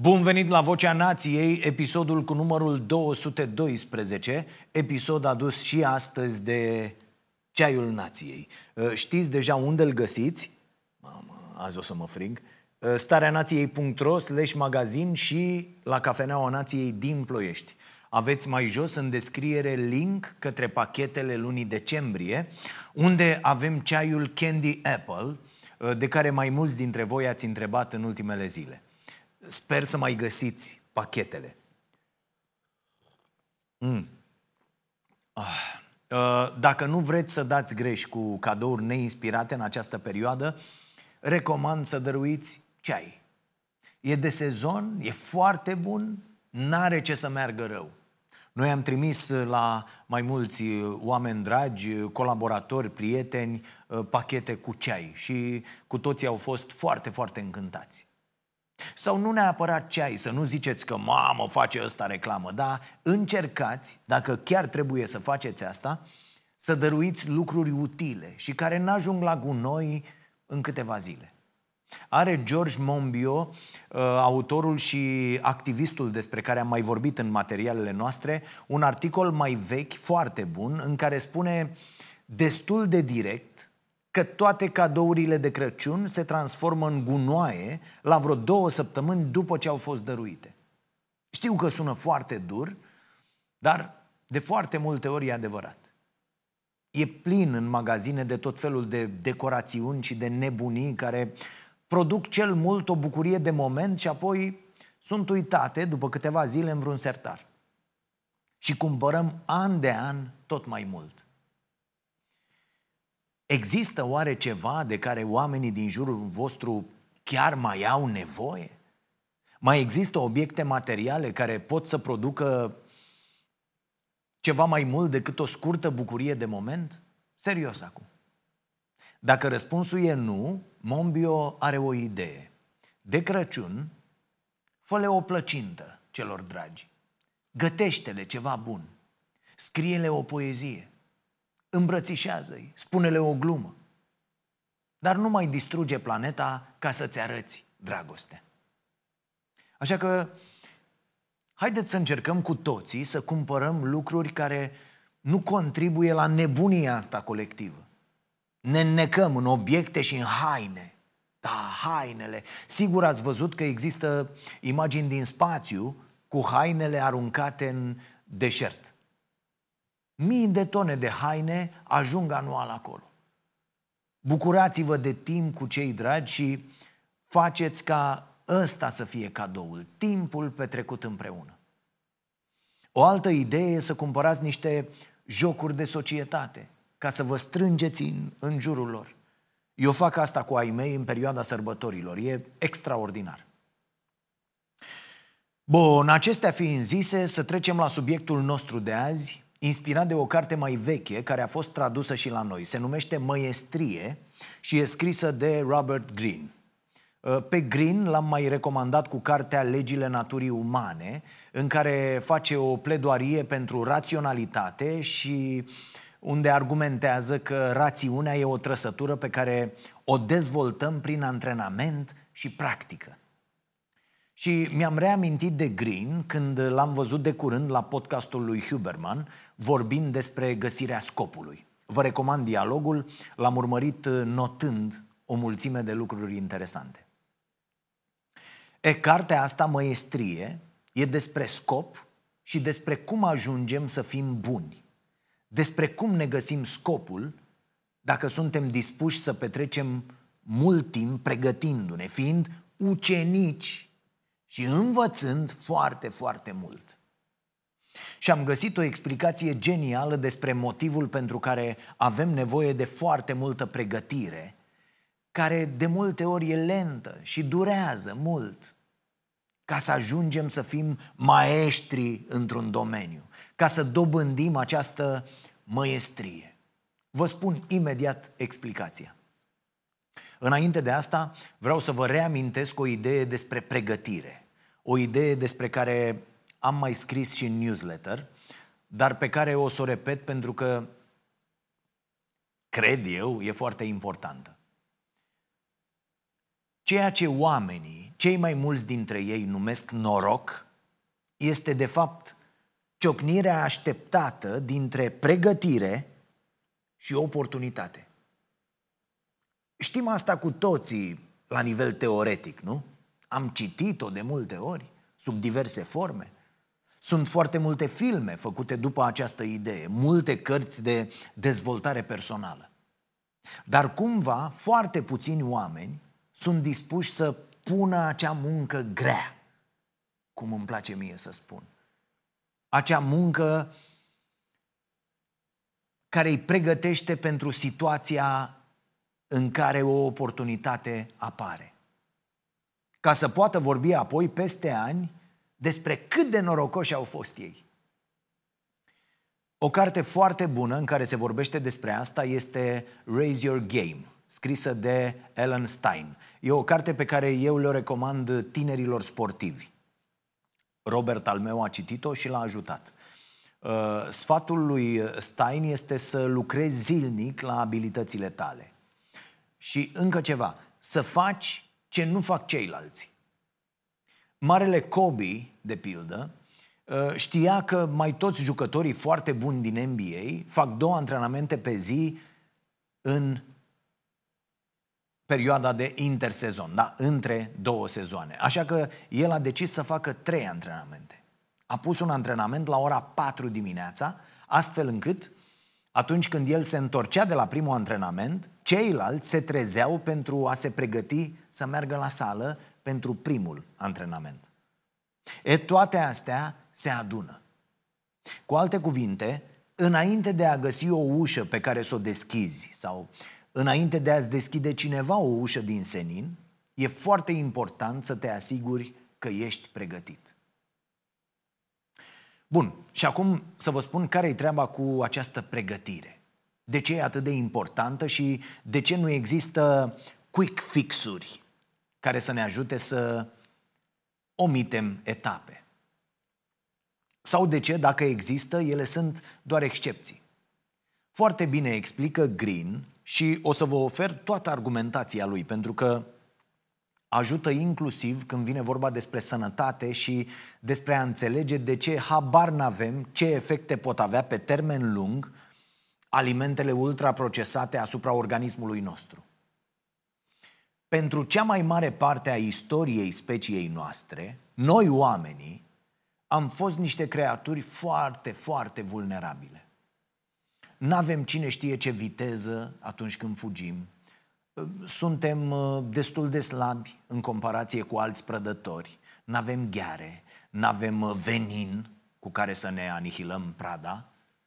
Bun venit la Vocea Nației, episodul cu numărul 212, episod adus și astăzi de Ceaiul Nației. Știți deja unde îl găsiți? Mamă, azi o să mă frig. stareanației.ro/magazin și la Cafeneaua Nației din Ploiești. Aveți mai jos în descriere link către pachetele lunii decembrie, unde avem ceaiul Candy Apple, de care mai mulți dintre voi ați întrebat în ultimele zile. Sper să mai găsiți pachetele. Dacă nu vreți să dați greș cu cadouri neinspirate în această perioadă, recomand să dăruiți ceai. E de sezon, e foarte bun, n-are ce să meargă rău. Noi am trimis la mai mulți oameni dragi, colaboratori, prieteni, pachete cu ceai și cu toții au fost foarte, foarte încântați. Sau nu neapărat ceai, să nu ziceți că mamă, face ăsta reclamă, dar încercați, dacă chiar trebuie să faceți asta, să dăruiți lucruri utile și care n-ajung la gunoi în câteva zile. Are George Monbiot, autorul și activistul despre care am mai vorbit în materialele noastre, un articol mai vechi, foarte bun, în care spune destul de direct că toate cadourile de Crăciun se transformă în gunoaie la vreo 2 săptămâni după ce au fost dăruite. Știu că sună foarte dur, dar de foarte multe ori e adevărat. E plin în magazine de tot felul de decorațiuni și de nebunii care produc cel mult o bucurie de moment și apoi sunt uitate după câteva zile în vreun sertar. Și cumpărăm an de an tot mai mult. Există oare ceva de care oamenii din jurul vostru chiar mai au nevoie? Mai există obiecte materiale care pot să producă ceva mai mult decât o scurtă bucurie de moment? Serios acum. Dacă răspunsul e nu, Monbiot are o idee. De Crăciun, fă-le o plăcintă celor dragi. Gătește-le ceva bun. Scrie-le o poezie. Îmbrățișează-i, spune-le o glumă. Dar nu mai distruge planeta ca să-ți arăți dragoste. Așa că haideți să încercăm cu toții să cumpărăm lucruri care nu contribuie la nebunia asta colectivă. Ne înnecăm în obiecte și în haine. Da, hainele. Sigur ați văzut că există imagini din spațiu cu hainele aruncate în deșert. Mii de tone de haine ajung anual acolo. Bucurați-vă de timp cu cei dragi și faceți ca ăsta să fie cadoul, timpul petrecut împreună. O altă idee e să cumpărați niște jocuri de societate, ca să vă strângeți în jurul lor. Eu fac asta cu ai mei în perioada sărbătorilor, e extraordinar. Bun, acestea fiind zise, să trecem la subiectul nostru de azi, inspirat de o carte mai veche care a fost tradusă și la noi. Se numește Măiestrie și e scrisă de Robert Greene. Pe Greene l-am mai recomandat cu cartea Legile naturii umane, în care face o pledoarie pentru raționalitate și unde argumentează că rațiunea e o trăsătură pe care o dezvoltăm prin antrenament și practică. Și mi-am reamintit de Greene când l-am văzut de curând la podcastul lui Huberman, vorbind despre găsirea scopului. Vă recomand dialogul, l-am urmărit notând o mulțime de lucruri interesante. Cartea asta, Măiestrie, e despre scop și despre cum ajungem să fim buni. Despre cum ne găsim scopul dacă suntem dispuși să petrecem mult timp pregătindu-ne, fiind ucenici și învățând foarte, foarte mult. Și am găsit o explicație genială despre motivul pentru care avem nevoie de foarte multă pregătire, care de multe ori e lentă și durează mult, ca să ajungem să fim maestri într-un domeniu, ca să dobândim această măiestrie. Vă spun imediat explicația. Înainte de asta, vreau să vă reamintesc o idee despre pregătire. O idee despre care am mai scris și în newsletter, dar pe care o să o repet pentru că, cred eu, e foarte importantă. Ceea ce oamenii, cei mai mulți dintre ei, numesc noroc, este de fapt ciocnirea așteptată dintre pregătire și oportunitate. Știm asta cu toții la nivel teoretic, nu? Am citit-o de multe ori, sub diverse forme. Sunt foarte multe filme făcute după această idee, multe cărți de dezvoltare personală. Dar cumva, foarte puțini oameni sunt dispuși să pună acea muncă grea, cum îmi place mie să spun. Acea muncă care îi pregătește pentru situația în care o oportunitate apare. Ca să poată vorbi apoi, peste ani, despre cât de norocoși au fost ei. O carte foarte bună în care se vorbește despre asta este Raise Your Game, scrisă de Alan Stein. E o carte pe care eu le recomand tinerilor sportivi. Robert al meu a citit-o și l-a ajutat. Sfatul lui Stein este să lucrezi zilnic la abilitățile tale. Și încă ceva, să faci ce nu fac ceilalți. Marele Kobe, de pildă, știa că mai toți jucătorii foarte buni din NBA fac 2 antrenamente pe zi în perioada de intersezon, da, între 2 sezoane. Așa că el a decis să facă 3 antrenamente. A pus un antrenament la ora 4 dimineața, astfel încât atunci când el se întorcea de la primul antrenament, ceilalți se trezeau pentru a se pregăti să meargă la sală pentru primul antrenament. Toate astea se adună. Cu alte cuvinte, înainte de a găsi o ușă pe care să o deschizi sau înainte de a-ți deschide cineva o ușă din senin, e foarte important să te asiguri că ești pregătit. Bun, și acum să vă spun care e treaba cu această pregătire. De ce e atât de importantă și de ce nu există quick fix-uri care să ne ajute să omitem etape. Sau de ce, dacă există, ele sunt doar excepții. Foarte bine explică Green și o să vă ofer toată argumentația lui, pentru că ajută inclusiv când vine vorba despre sănătate și despre a înțelege de ce habar n-avem ce efecte pot avea pe termen lung alimentele ultraprocesate asupra organismului nostru. Pentru cea mai mare parte a istoriei speciei noastre, noi oamenii am fost niște creaturi foarte, foarte vulnerabile. N-avem cine știe ce viteză atunci când fugim. Suntem destul de slabi în comparație cu alți prădători. N-avem gheare, n-avem venin cu care să ne anihilăm prada.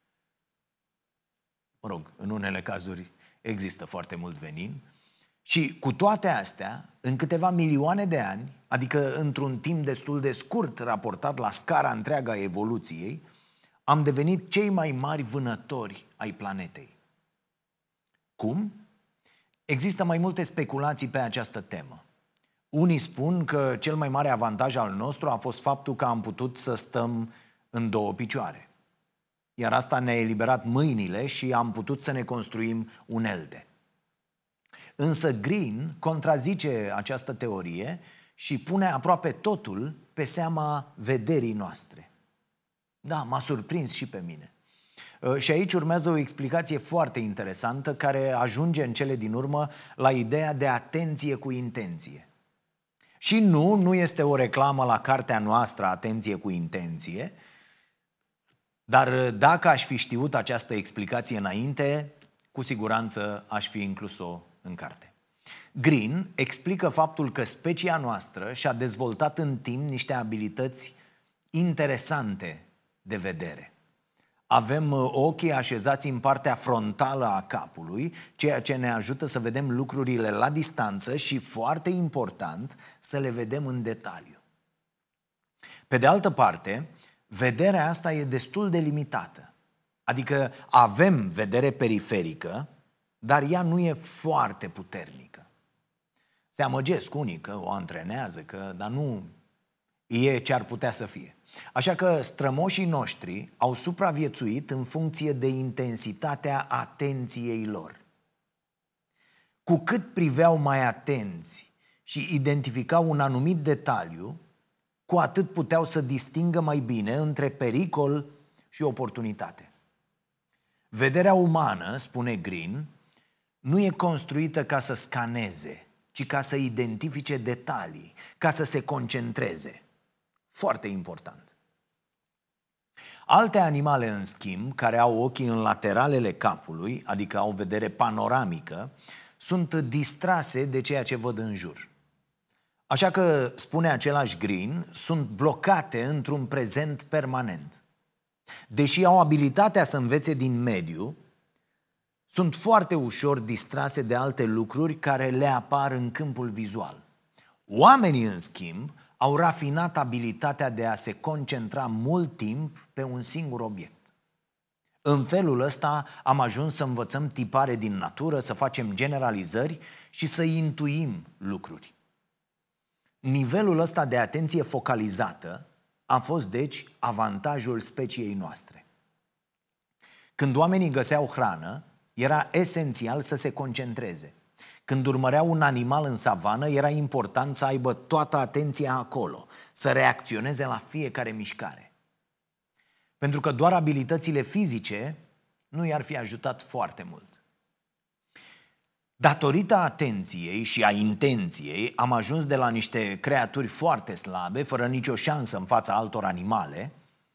Mă rog, în unele cazuri există foarte mult venin. Și cu toate astea, în câteva milioane de ani, adică într-un timp destul de scurt raportat la scara întreagă a evoluției, am devenit cei mai mari vânători ai planetei. Cum? Există mai multe speculații pe această temă. Unii spun că cel mai mare avantaj al nostru a fost faptul că am putut să stăm în 2 picioare. Iar asta ne-a eliberat mâinile și am putut să ne construim unelte. Însă Green contrazice această teorie și pune aproape totul pe seama vederii noastre. Da, m-a surprins și pe mine. Și aici urmează o explicație foarte interesantă care ajunge în cele din urmă la ideea de atenție cu intenție. Și nu este o reclamă la cartea noastră Atenție cu intenție, dar dacă aș fi știut această explicație înainte, cu siguranță aș fi inclus-o în carte. Green explică faptul că specia noastră și-a dezvoltat în timp niște abilități interesante de vedere. Avem ochii așezați în partea frontală a capului, ceea ce ne ajută să vedem lucrurile la distanță și, foarte important, să le vedem în detaliu. Pe de altă parte, vederea asta e destul de limitată. Adică avem vedere periferică, dar ea nu e foarte puternică. Se amăgesc unii că o antrenează, dar nu e ce ar putea să fie. Așa că strămoșii noștri au supraviețuit în funcție de intensitatea atenției lor. Cu cât priveau mai atenți și identificau un anumit detaliu, cu atât puteau să distingă mai bine între pericol și oportunitate. Vederea umană, spune Green, nu e construită ca să scaneze, ci ca să identifice detalii, ca să se concentreze. Foarte important. Alte animale, în schimb, care au ochii în lateralele capului, adică au vedere panoramică, sunt distrase de ceea ce văd în jur. Așa că, spune același Green, sunt blocate într-un prezent permanent. Deși au abilitatea să învețe din mediu, sunt foarte ușor distrase de alte lucruri care le apar în câmpul vizual. Oamenii, în schimb, au rafinat abilitatea de a se concentra mult timp pe un singur obiect. În felul ăsta am ajuns să învățăm tipare din natură, să facem generalizări și să intuim lucruri. Nivelul ăsta de atenție focalizată a fost, deci, avantajul speciei noastre. Când oamenii găseau hrană, era esențial să se concentreze. Când urmăreau un animal în savană, era important să aibă toată atenția acolo, să reacționeze la fiecare mișcare. Pentru că doar abilitățile fizice nu i-ar fi ajutat foarte mult. Datorită atenției și a intenției, am ajuns de la niște creaturi foarte slabe, fără nicio șansă în fața altor animale,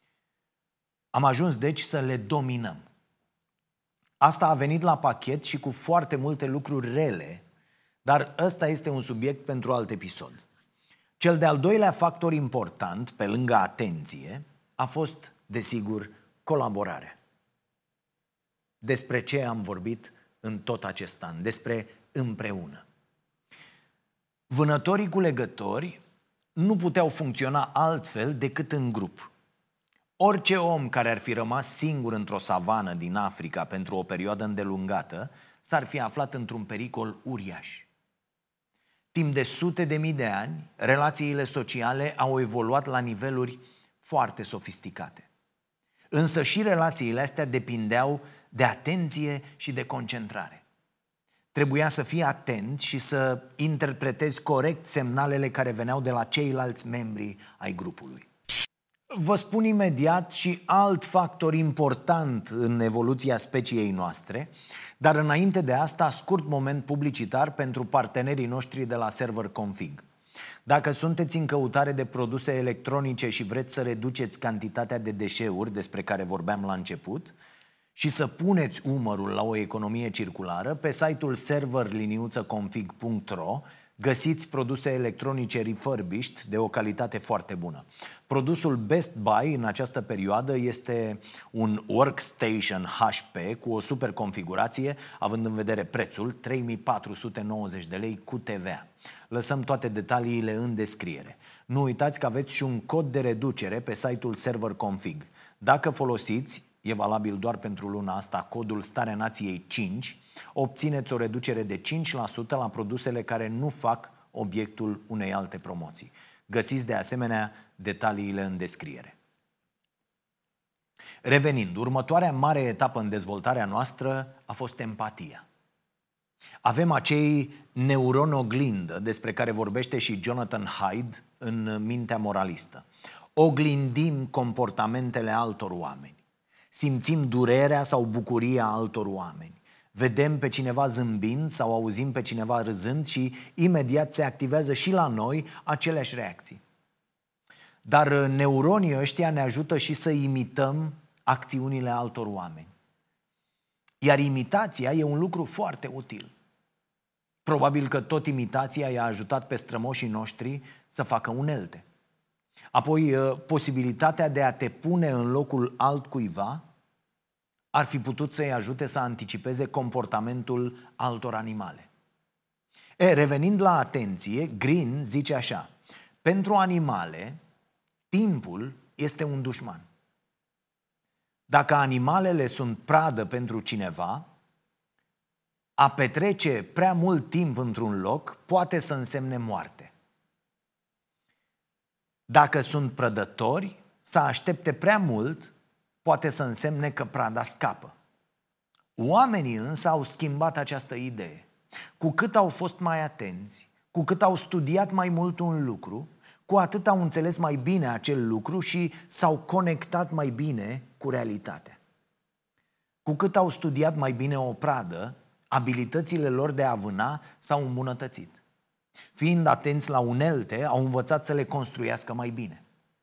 am ajuns deci să le dominăm. Asta a venit la pachet și cu foarte multe lucruri rele, dar ăsta este un subiect pentru alt episod. Cel de-al doilea factor important, pe lângă atenție, a fost, desigur, colaborarea. Despre ce am vorbit în tot acest an? Despre împreună. Vânătorii cu legători nu puteau funcționa altfel decât în grup. Orice om care ar fi rămas singur într-o savană din Africa pentru o perioadă îndelungată s-ar fi aflat într-un pericol uriaș. Timp de sute de mii de ani, relațiile sociale au evoluat la niveluri foarte sofisticate. Însă și relațiile astea depindeau de atenție și de concentrare. Trebuia să fii atent și să interpretezi corect semnalele care veneau de la ceilalți membri ai grupului. Vă spun imediat și alt factor important în evoluția speciei noastre, dar înainte de asta, scurt moment publicitar pentru partenerii noștri de la Server Config. Dacă sunteți în căutare de produse electronice și vreți să reduceți cantitatea de deșeuri despre care vorbeam la început și să puneți umărul la o economie circulară, pe site-ul server-config.ro găsiți produse electronice refurbished de o calitate foarte bună. Produsul Best Buy în această perioadă este un workstation HP cu o super configurație, având în vedere prețul, 3490 de lei cu TVA. Lăsăm toate detaliile în descriere. Nu uitați că aveți și un cod de reducere pe site-ul Server Config. Dacă folosiți, e valabil doar pentru luna asta, codul Starea Nației 5, obțineți o reducere de 5% la produsele care nu fac obiectul unei alte promoții. Găsiți de asemenea detaliile în descriere. Revenind, următoarea mare etapă în dezvoltarea noastră a fost empatia. Avem acei neuroni oglindă despre care vorbește și Jonathan Haidt în Mintea moralistă. Oglindim comportamentele altor oameni. Simțim durerea sau bucuria altor oameni. Vedem pe cineva zâmbind sau auzim pe cineva râzând și imediat se activează și la noi aceleași reacții. Dar neuronii ăștia ne ajută și să imităm acțiunile altor oameni. Iar imitația e un lucru foarte util. Probabil că tot imitația i-a ajutat pe strămoșii noștri să facă unelte. Apoi, posibilitatea de a te pune în locul altcuiva ar fi putut să-i ajute să anticipeze comportamentul altor animale. Revenind la atenție, Green zice așa: pentru animale, timpul este un dușman. Dacă animalele sunt pradă pentru cineva, a petrece prea mult timp într-un loc poate să însemne moarte. Dacă sunt prădători, să aștepte prea mult poate să însemne că prada scapă. Oamenii însă au schimbat această idee. Cu cât au fost mai atenți, Cu cât au studiat mai mult un lucru, cu atât au înțeles mai bine acel lucru și s-au conectat mai bine cu realitatea. Cu cât au studiat mai bine o pradă, abilitățile lor de a vâna s-au îmbunătățit. Fiind atenți la unelte, au învățat să le construiască mai bine.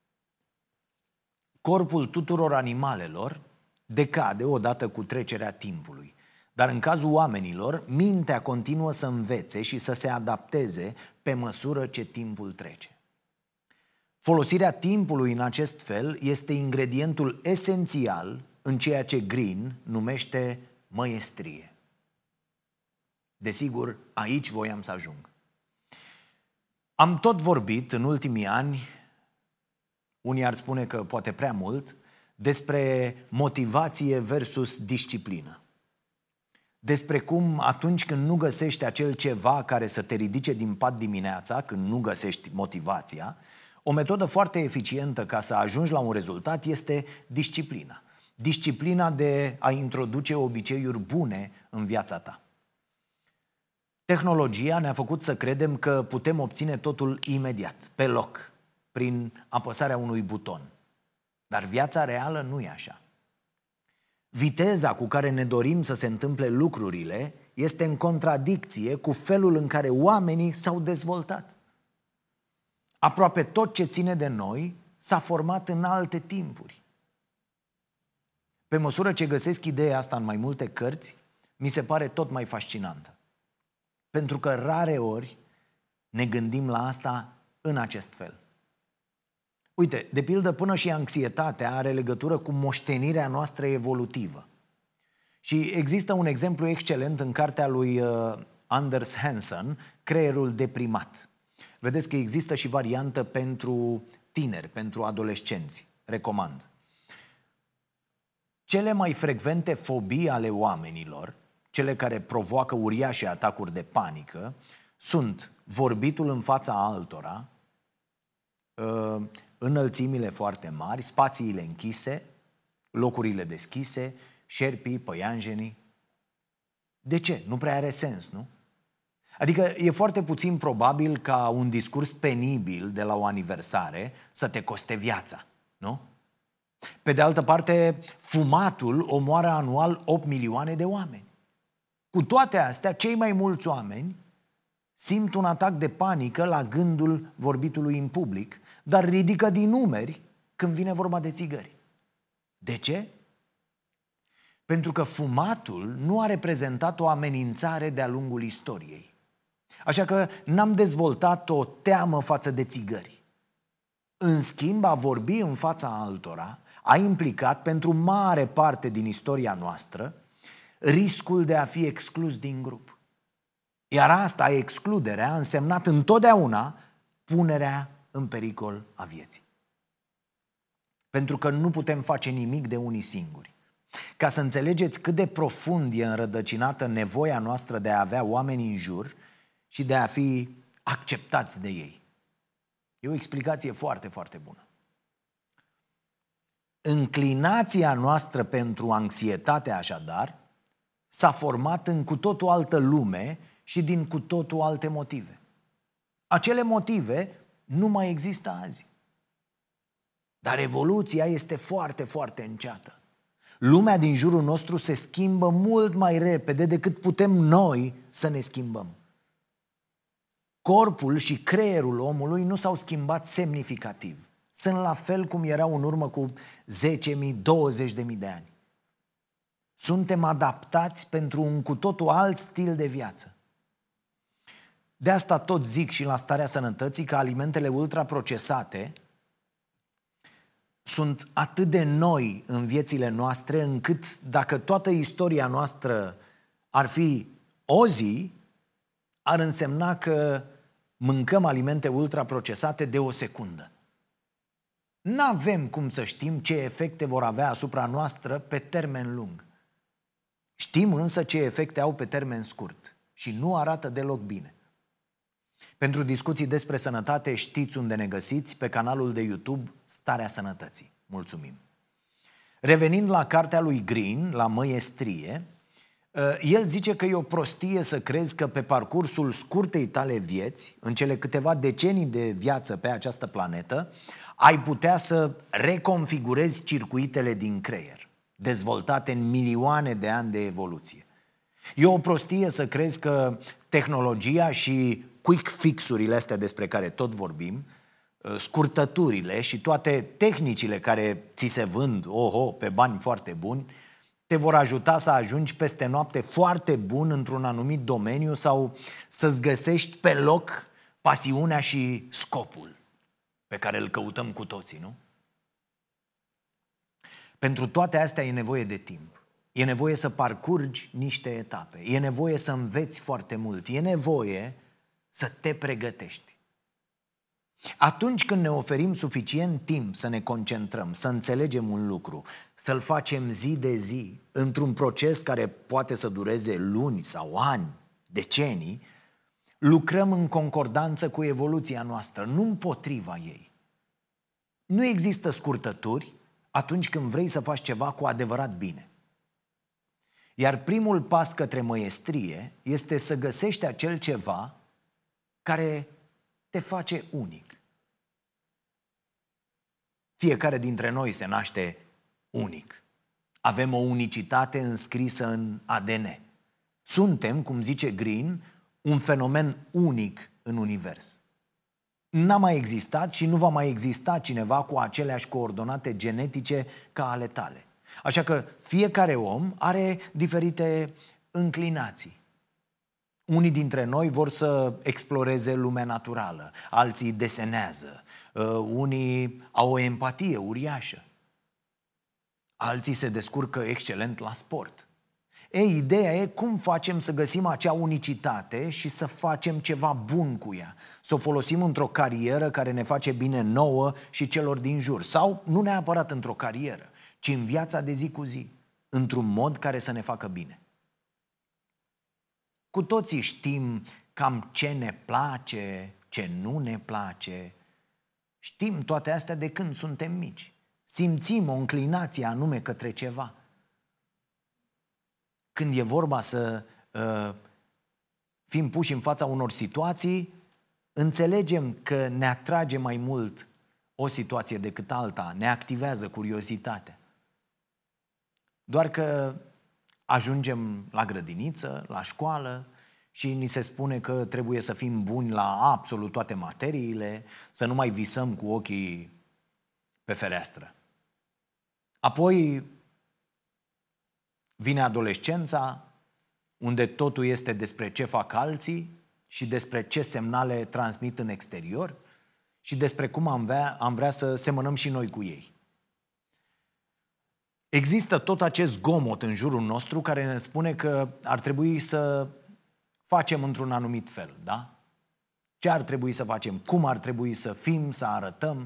Corpul tuturor animalelor decade odată cu trecerea timpului, dar în cazul oamenilor, mintea continuă să învețe și să se adapteze pe măsură ce timpul trece. Folosirea timpului în acest fel este ingredientul esențial în ceea ce Green numește măiestrie. Desigur, aici voiam să ajung. Am tot vorbit în ultimii ani, unii ar spune că poate prea mult, despre motivație versus disciplină. Despre cum atunci când nu găsești acel ceva care să te ridice din pat dimineața, când nu găsești motivația, o metodă foarte eficientă ca să ajungi la un rezultat este disciplina. Disciplina de a introduce obiceiuri bune în viața ta. Tehnologia ne-a făcut să credem că putem obține totul imediat, pe loc, prin apăsarea unui buton. Dar viața reală nu e așa. Viteza cu care ne dorim să se întâmple lucrurile este în contradicție cu felul în care oamenii s-au dezvoltat. Aproape tot ce ține de noi s-a format în alte timpuri. Pe măsură ce găsesc ideea asta în mai multe cărți, mi se pare tot mai fascinantă. Pentru că rare ori ne gândim la asta în acest fel. Uite, de pildă, până și anxietatea are legătură cu moștenirea noastră evolutivă. Și există un exemplu excelent în cartea lui Anders Hansen, Creierul deprimat. Vedeți că există și variantă pentru tineri, pentru adolescenți. Recomand. Cele mai frecvente fobii ale oamenilor, cele care provoacă uriașe atacuri de panică, sunt vorbitul în fața altora, înălțimile foarte mari, spațiile închise, locurile deschise, șerpii, păianjenii. De ce? Nu prea are sens, nu? Adică e foarte puțin probabil ca un discurs penibil de la o aniversare să te coste viața, nu? Pe de altă parte, fumatul omoară anual 8 milioane de oameni. Cu toate astea, cei mai mulți oameni simt un atac de panică la gândul vorbitului în public, dar ridică din numeri când vine vorba de țigări. De ce? Pentru că fumatul nu a reprezentat o amenințare de-a lungul istoriei. Așa că n-am dezvoltat o teamă față de țigări. În schimb, a vorbi în fața altora a implicat pentru mare parte din istoria noastră riscul de a fi exclus din grup. Iar asta, excluderea, a însemnat întotdeauna punerea în pericol a vieții. Pentru că nu putem face nimic de unii singuri. Ca să înțelegeți cât de profund e înrădăcinată nevoia noastră de a avea oameni în jur și de a fi acceptați de ei. E o explicație foarte, foarte bună. Înclinația noastră pentru anxietate, așadar, s-a format în cu totul altă lume și din cu totul alte motive. Acele motive nu mai există azi. Dar evoluția este foarte, foarte înceată. Lumea din jurul nostru se schimbă mult mai repede decât putem noi să ne schimbăm. Corpul și creierul omului nu s-au schimbat semnificativ. Sunt la fel cum erau în urmă cu 10.000, 20.000 de ani. Suntem adaptați pentru un cu totul alt stil de viață. De asta tot zic și la Starea Sănătății că alimentele ultraprocesate sunt atât de noi în viețile noastre încât dacă toată istoria noastră ar fi o zi, ar însemna că mâncăm alimente ultraprocesate de o secundă. N-avem cum să știm ce efecte vor avea asupra noastră pe termen lung. Știm însă ce efecte au pe termen scurt și nu arată deloc bine. Pentru discuții despre sănătate știți unde ne găsiți, pe canalul de YouTube Starea Sănătății. Mulțumim! Revenind la cartea lui Green, la măiestrie, El zice că e o prostie să crezi că pe parcursul scurtei tale vieți, în cele câteva decenii de viață pe această planetă, ai putea să reconfigurezi circuitele din creier, dezvoltate în milioane de ani de evoluție. E o prostie să crezi că tehnologia și quick fix-urile astea despre care tot vorbim, scurtăturile și toate tehnicile care ți se vând, pe bani foarte buni, te vor ajuta să ajungi peste noapte foarte bun într-un anumit domeniu sau să-ți găsești pe loc pasiunea și scopul pe care îl căutăm cu toții, nu? Pentru toate astea e nevoie de timp. E nevoie să parcurgi niște etape. E nevoie să înveți foarte mult. E nevoie să te pregătești. Atunci când ne oferim suficient timp să ne concentrăm, să înțelegem un lucru, să-l facem zi de zi, într-un proces care poate să dureze luni sau ani, decenii, lucrăm în concordanță cu evoluția noastră, nu împotriva ei. Nu există scurtături atunci când vrei să faci ceva cu adevărat bine. Iar primul pas către măiestrie este să găsești acel ceva care te face unic. Fiecare dintre noi se naște unic. Avem o unicitate înscrisă în ADN. Suntem, cum zice Green, un fenomen unic în univers. N-a mai existat și nu va mai exista cineva cu aceleași coordonate genetice ca ale tale. Așa că fiecare om are diferite înclinații. Unii dintre noi vor să exploreze lumea naturală, alții desenează, unii au o empatie uriașă, alții se descurcă excelent la sport. Ei, ideea e cum facem să găsim acea unicitate și să facem ceva bun cu ea, să o folosim într-o carieră care ne face bine nouă și celor din jur, sau nu neapărat într-o carieră, ci în viața de zi cu zi, într-un mod care să ne facă bine. Cu toții știm cam ce ne place, ce nu ne place. Știm toate astea de când suntem mici. Simțim o înclinație anume către ceva. Când e vorba să fim puși în fața unor situații, înțelegem că ne atrage mai mult o situație decât alta, ne activează curiozitatea. Doar că ajungem la grădiniță, la școală și ni se spune că trebuie să fim buni la absolut toate materiile, să nu mai visăm cu ochii pe fereastră. Apoi vine adolescența, unde totul este despre ce fac alții și despre ce semnale transmit în exterior și despre cum am vrea să semănăm și noi cu ei. Există tot acest zgomot în jurul nostru care ne spune că ar trebui să facem într-un anumit fel, da? Ce ar trebui să facem, cum ar trebui să fim, să arătăm.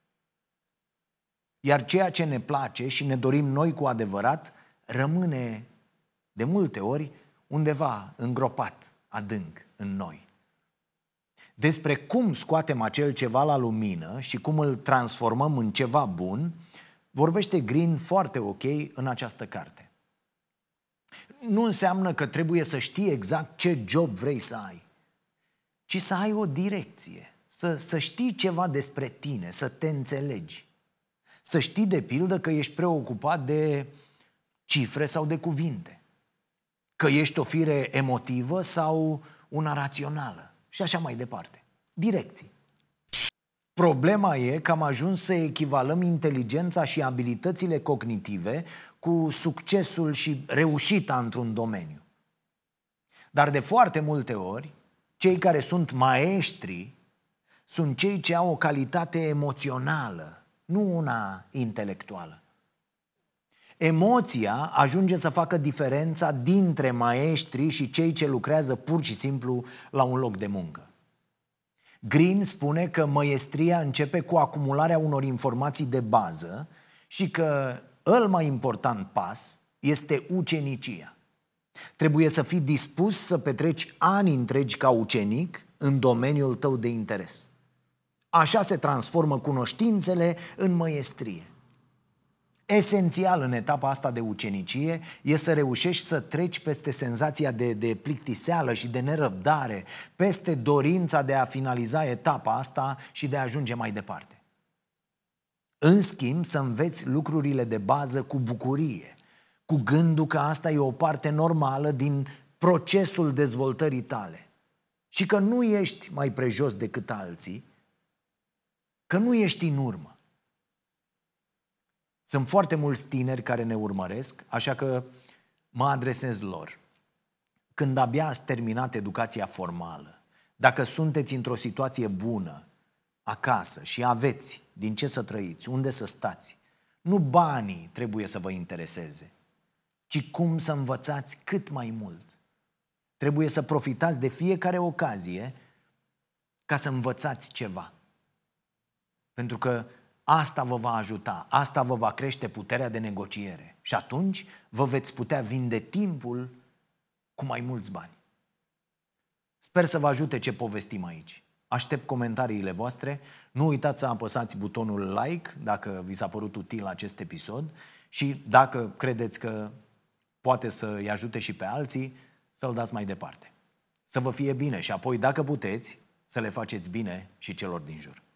Iar ceea ce ne place și ne dorim noi cu adevărat rămâne de multe ori undeva îngropat adânc în noi. Despre cum scoatem acel ceva la lumină și cum îl transformăm în ceva bun, vorbește Green foarte ok în această carte. Nu înseamnă că trebuie să știi exact ce job vrei să ai, ci să ai o direcție, să știi ceva despre tine, să te înțelegi. Să știi, de pildă, că ești preocupat de cifre sau de cuvinte, că ești o fire emotivă sau una rațională și așa mai departe. Direcții. Problema e că am ajuns să echivalăm inteligența și abilitățile cognitive cu succesul și reușita într-un domeniu. Dar de foarte multe ori, cei care sunt maestri sunt cei ce au o calitate emoțională, nu una intelectuală. Emoția ajunge să facă diferența dintre maestri și cei ce lucrează pur și simplu la un loc de muncă. Green spune că măiestria începe cu acumularea unor informații de bază și că cel mai important pas este ucenicia. Trebuie să fii dispus să petreci ani întregi ca ucenic în domeniul tău de interes. Așa se transformă cunoștințele în măiestrie. Esențial în etapa asta de ucenicie e să reușești să treci peste senzația de plictiseală și de nerăbdare, peste dorința de a finaliza etapa asta și de a ajunge mai departe. În schimb, să înveți lucrurile de bază cu bucurie, cu gândul că asta e o parte normală din procesul dezvoltării tale și că nu ești mai prejos decât alții, că nu ești în urmă. Sunt foarte mulți tineri care ne urmăresc, așa că mă adresez lor. Când abia ați terminat educația formală, dacă sunteți într-o situație bună, acasă și aveți din ce să trăiți, unde să stați, nu banii trebuie să vă intereseze, ci cum să învățați cât mai mult. Trebuie să profitați de fiecare ocazie ca să învățați ceva. Pentru că asta vă va ajuta, asta vă va crește puterea de negociere și atunci vă veți putea vinde timpul cu mai mulți bani. Sper să vă ajute ce povestim aici. Aștept comentariile voastre. Nu uitați să apăsați butonul like dacă vi s-a părut util acest episod și dacă credeți că poate să-i ajute și pe alții, să-l dați mai departe. Să vă fie bine și apoi, dacă puteți, să le faceți bine și celor din jur.